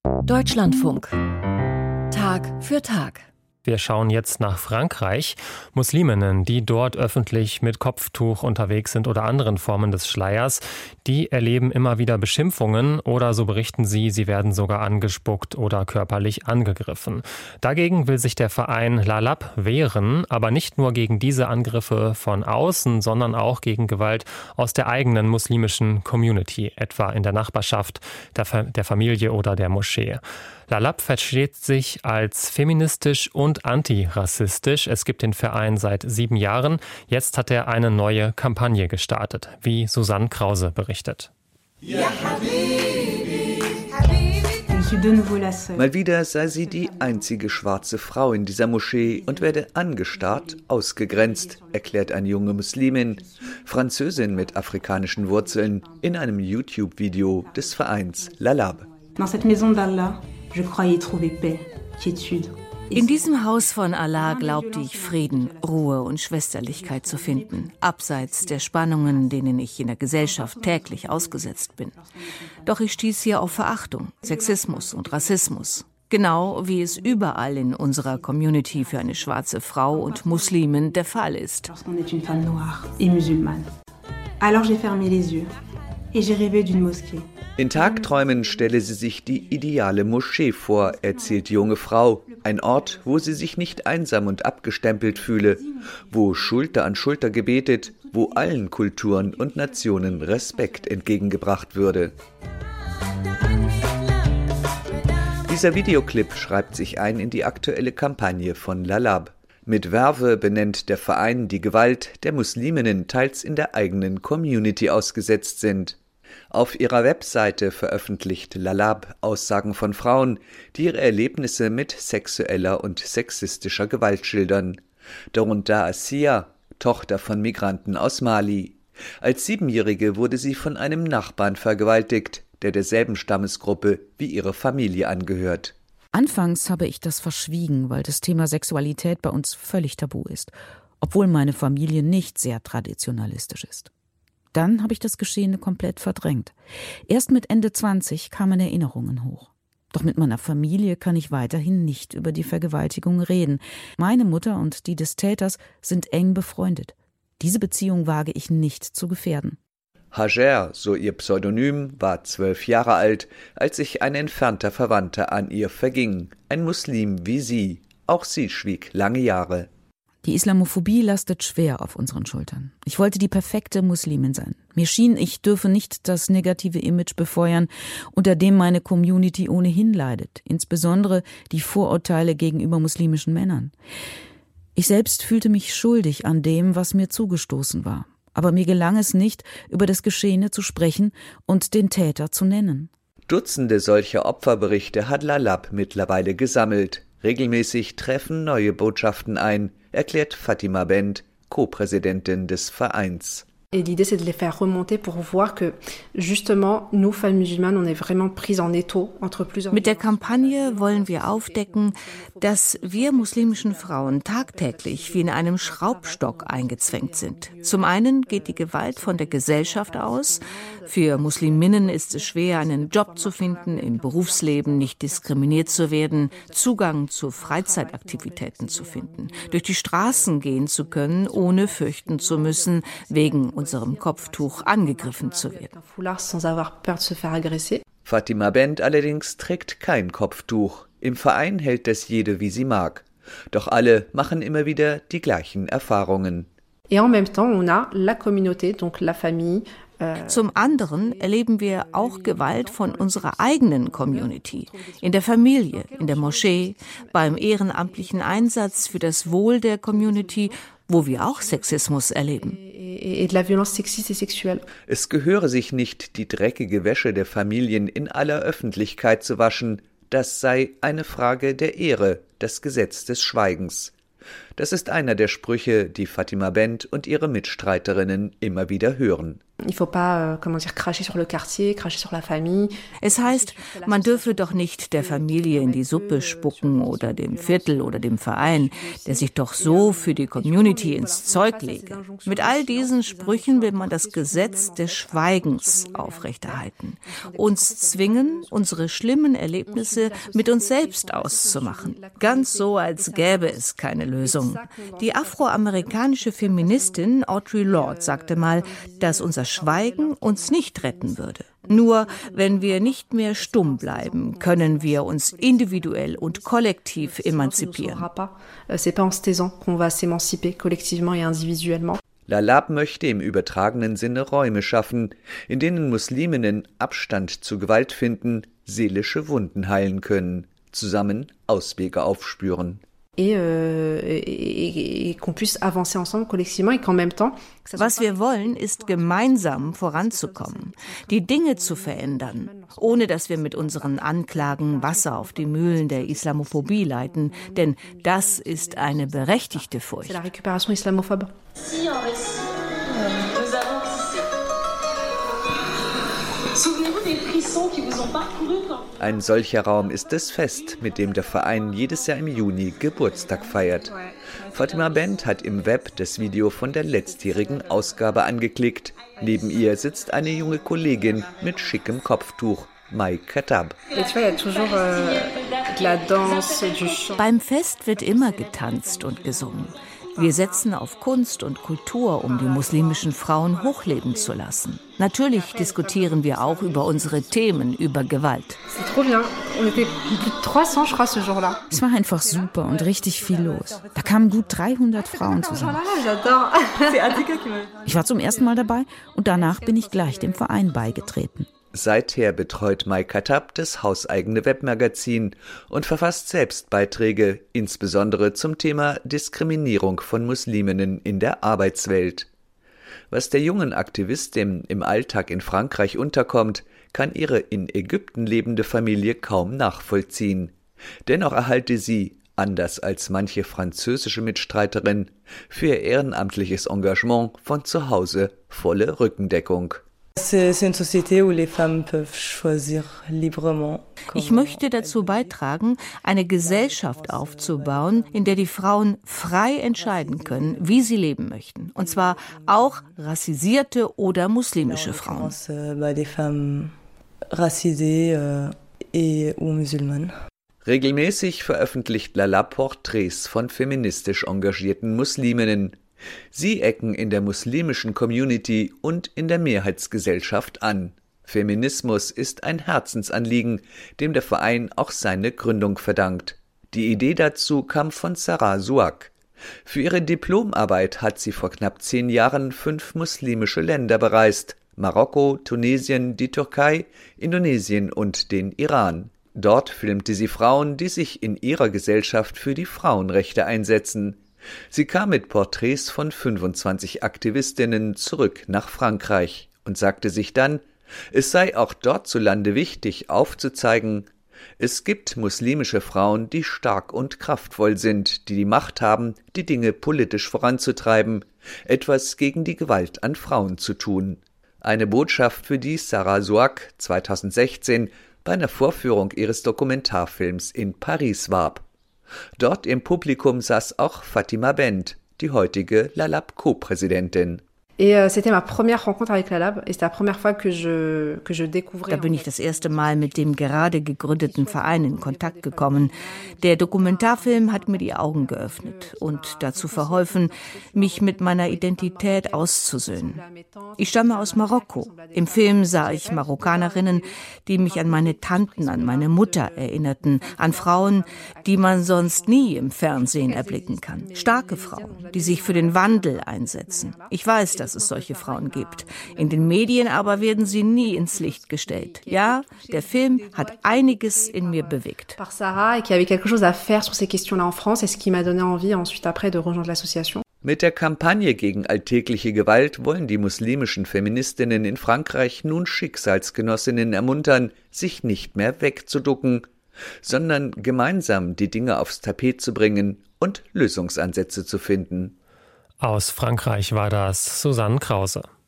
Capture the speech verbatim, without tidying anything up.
Deutschlandfunk. Tag für Tag. Wir schauen jetzt nach Frankreich. Musliminnen, die dort öffentlich mit Kopftuch unterwegs sind oder anderen Formen des Schleiers, die erleben immer wieder Beschimpfungen oder, so berichten sie, sie werden sogar angespuckt oder körperlich angegriffen. Dagegen will sich der Verein Lalab wehren, aber nicht nur gegen diese Angriffe von außen, sondern auch gegen Gewalt aus der eigenen muslimischen Community, etwa in der Nachbarschaft, der, Fa- der Familie oder der Moschee. Lalab versteht sich als feministisch und antirassistisch. Es gibt den Verein seit sieben Jahren. Jetzt hat er eine neue Kampagne gestartet, wie Susanne Krause berichtet. Ja, Habibi, Habibi. Mal wieder sei sie die einzige schwarze Frau in dieser Moschee und werde angestarrt, ausgegrenzt, erklärt eine junge Muslimin, Französin mit afrikanischen Wurzeln, in einem YouTube-Video des Vereins Lalab. Dans cette maison d'Allah, je croyais trouver paix, quiétude. In diesem Haus von Allah glaubte ich, Frieden, Ruhe und Schwesterlichkeit zu finden, abseits der Spannungen, denen ich in der Gesellschaft täglich ausgesetzt bin. Doch ich stieß hier auf Verachtung, Sexismus und Rassismus. Genau wie es überall in unserer Community für eine schwarze Frau und Muslimin der Fall ist. Alors j'ai fermé les yeux et j'ai rêvé d'une mosquée. In Tagträumen stelle sie sich die ideale Moschee vor, erzählt die junge Frau. Ein Ort, wo sie sich nicht einsam und abgestempelt fühle, wo Schulter an Schulter gebetet, wo allen Kulturen und Nationen Respekt entgegengebracht würde. Dieser Videoclip schreibt sich ein in die aktuelle Kampagne von Lalab. Mit Verve benennt der Verein die Gewalt der Musliminnen teils in der eigenen Community ausgesetzt sind. Auf ihrer Webseite veröffentlicht Lalab Aussagen von Frauen, die ihre Erlebnisse mit sexueller und sexistischer Gewalt schildern. Darunter Assia, Tochter von Migranten aus Mali. Als Siebenjährige wurde sie von einem Nachbarn vergewaltigt, der derselben Stammesgruppe wie ihre Familie angehört. Anfangs habe ich das verschwiegen, weil das Thema Sexualität bei uns völlig tabu ist, obwohl meine Familie nicht sehr traditionalistisch ist. Dann habe ich das Geschehene komplett verdrängt. Erst mit Ende zwanzig kamen Erinnerungen hoch. Doch mit meiner Familie kann ich weiterhin nicht über die Vergewaltigung reden. Meine Mutter und die des Täters sind eng befreundet. Diese Beziehung wage ich nicht zu gefährden. Hajer, so ihr Pseudonym, war zwölf Jahre alt, als sich ein entfernter Verwandter an ihr verging. Ein Muslim wie sie. Auch sie schwieg lange Jahre. Die Islamophobie lastet schwer auf unseren Schultern. Ich wollte die perfekte Muslimin sein. Mir schien, ich dürfe nicht das negative Image befeuern, unter dem meine Community ohnehin leidet, insbesondere die Vorurteile gegenüber muslimischen Männern. Ich selbst fühlte mich schuldig an dem, was mir zugestoßen war. Aber mir gelang es nicht, über das Geschehene zu sprechen und den Täter zu nennen. Dutzende solcher Opferberichte hat Lalab mittlerweile gesammelt. Regelmäßig treffen neue Botschaften ein, erklärt Fatima Bent, Co-Präsidentin des Vereins. Et l'idée, c'est de les faire remonter pour voir que, justement, nous, femmes musulmanes, on est vraiment prises en étau entre plusieurs... Mit der Kampagne wollen wir aufdecken, dass wir muslimischen Frauen tagtäglich wie in einem Schraubstock eingezwängt sind. Zum einen geht die Gewalt von der Gesellschaft aus. Für Musliminnen ist es schwer, einen Job zu finden, im Berufsleben nicht diskriminiert zu werden, Zugang zu Freizeitaktivitäten zu finden, durch die Straßen gehen zu können, ohne fürchten zu müssen, wegen unserem Kopftuch angegriffen zu werden. Fatima Bent allerdings trägt kein Kopftuch. Im Verein hält das jede, wie sie mag. Doch alle machen immer wieder die gleichen Erfahrungen. Et en même temps, on a la communauté, donc la famille. Zum anderen erleben wir auch Gewalt von unserer eigenen Community, in der Familie, in der Moschee, beim ehrenamtlichen Einsatz für das Wohl der Community, wo wir auch Sexismus erleben. Es gehöre sich nicht, die dreckige Wäsche der Familien in aller Öffentlichkeit zu waschen. Das sei eine Frage der Ehre, das Gesetz des Schweigens. Das ist einer der Sprüche, die Fatima Bent und ihre Mitstreiterinnen immer wieder hören. Es heißt, man dürfe doch nicht der Familie in die Suppe spucken oder dem Viertel oder dem Verein, der sich doch so für die Community ins Zeug lege. Mit all diesen Sprüchen will man das Gesetz des Schweigens aufrechterhalten, uns zwingen, unsere schlimmen Erlebnisse mit uns selbst auszumachen. Ganz so, als gäbe es keine Lösung. Die afroamerikanische Feministin Audre Lorde sagte mal, dass unser Schweigen uns nicht retten würde. Nur wenn wir nicht mehr stumm bleiben, können wir uns individuell und kollektiv emanzipieren. Lalab möchte im übertragenen Sinne Räume schaffen, in denen Musliminnen Abstand zu Gewalt finden, seelische Wunden heilen können, zusammen Auswege aufspüren. Et, euh, et, et qu'on puisse avancer ensemble collectivement et qu'en même temps. Was wir wollen, ist gemeinsam voranzukommen, die Dinge zu verändern, ohne dass wir mit unseren Anklagen Wasser auf die Mühlen der Islamophobie leiten, denn das ist eine berechtigte Furcht. C'est la récupération islamophobe. Ein solcher Raum ist das Fest, mit dem der Verein jedes Jahr im Juni Geburtstag feiert. Fatima Bent hat im Web das Video von der letztjährigen Ausgabe angeklickt. Neben ihr sitzt eine junge Kollegin mit schickem Kopftuch, Mai Khattab. Beim Fest wird immer getanzt und gesungen. Wir setzen auf Kunst und Kultur, um die muslimischen Frauen hochleben zu lassen. Natürlich diskutieren wir auch über unsere Themen, über Gewalt. Es war einfach super und richtig viel los. Da kamen gut dreihundert Frauen zusammen. Ich war zum ersten Mal dabei und danach bin ich gleich dem Verein beigetreten. Seither betreut Mai Khattab das hauseigene Webmagazin und verfasst selbst Beiträge, insbesondere zum Thema Diskriminierung von Musliminnen in der Arbeitswelt. Was der jungen Aktivistin im Alltag in Frankreich unterkommt, kann ihre in Ägypten lebende Familie kaum nachvollziehen. Dennoch erhalte sie, anders als manche französische Mitstreiterin, für ihr ehrenamtliches Engagement von zu Hause volle Rückendeckung. Ich möchte dazu beitragen, eine Gesellschaft aufzubauen, in der die Frauen frei entscheiden können, wie sie leben möchten. Und zwar auch rassisierte oder muslimische Frauen. Regelmäßig veröffentlicht Lalab Porträts von feministisch engagierten Musliminnen. Sie ecken in der muslimischen Community und in der Mehrheitsgesellschaft an. Feminismus ist ein Herzensanliegen, dem der Verein auch seine Gründung verdankt. Die Idee dazu kam von Sarah Souak. Für ihre Diplomarbeit hat sie vor knapp zehn Jahren fünf muslimische Länder bereist: Marokko, Tunesien, die Türkei, Indonesien und den Iran. Dort filmte sie Frauen, die sich in ihrer Gesellschaft für die Frauenrechte einsetzen. Sie kam mit Porträts von fünfundzwanzig Aktivistinnen zurück nach Frankreich und sagte sich dann, es sei auch dort zu Lande wichtig aufzuzeigen, es gibt muslimische Frauen, die stark und kraftvoll sind, die die Macht haben, die Dinge politisch voranzutreiben, etwas gegen die Gewalt an Frauen zu tun. Eine Botschaft, für die Sarah Souak zweitausendsechzehn bei einer Vorführung ihres Dokumentarfilms in Paris warb. Dort im Publikum saß auch Fatima Bent, die heutige Lalab-Co-Präsidentin. Et c'était ma première rencontre avec Lalab et c'était la première fois que je que je découvrais. Da bin ich das erste Mal mit dem gerade gegründeten Verein in Kontakt gekommen. Der Dokumentarfilm hat mir die Augen geöffnet und dazu verholfen, mich mit meiner Identität auszusöhnen. Ich stamme aus Marokko. Im Film sah ich Marokkanerinnen, die mich an meine Tanten, an meine Mutter erinnerten, an Frauen, die man sonst nie im Fernsehen erblicken kann. Starke Frauen, die sich für den Wandel einsetzen. Ich weiß, dass es solche Frauen gibt. In den Medien aber werden sie nie ins Licht gestellt. Ja, der Film hat einiges in mir bewegt. Par Sarah, et qui avait quelque chose à faire sur ces questions-là en France, et ce qui m'a donné envie ensuite après de rejoindre l'association. Mit der Kampagne gegen alltägliche Gewalt wollen die muslimischen Feministinnen in Frankreich nun Schicksalsgenossinnen ermuntern, sich nicht mehr wegzuducken, sondern gemeinsam die Dinge aufs Tapet zu bringen und Lösungsansätze zu finden. Aus Frankreich war das Susanne Krause.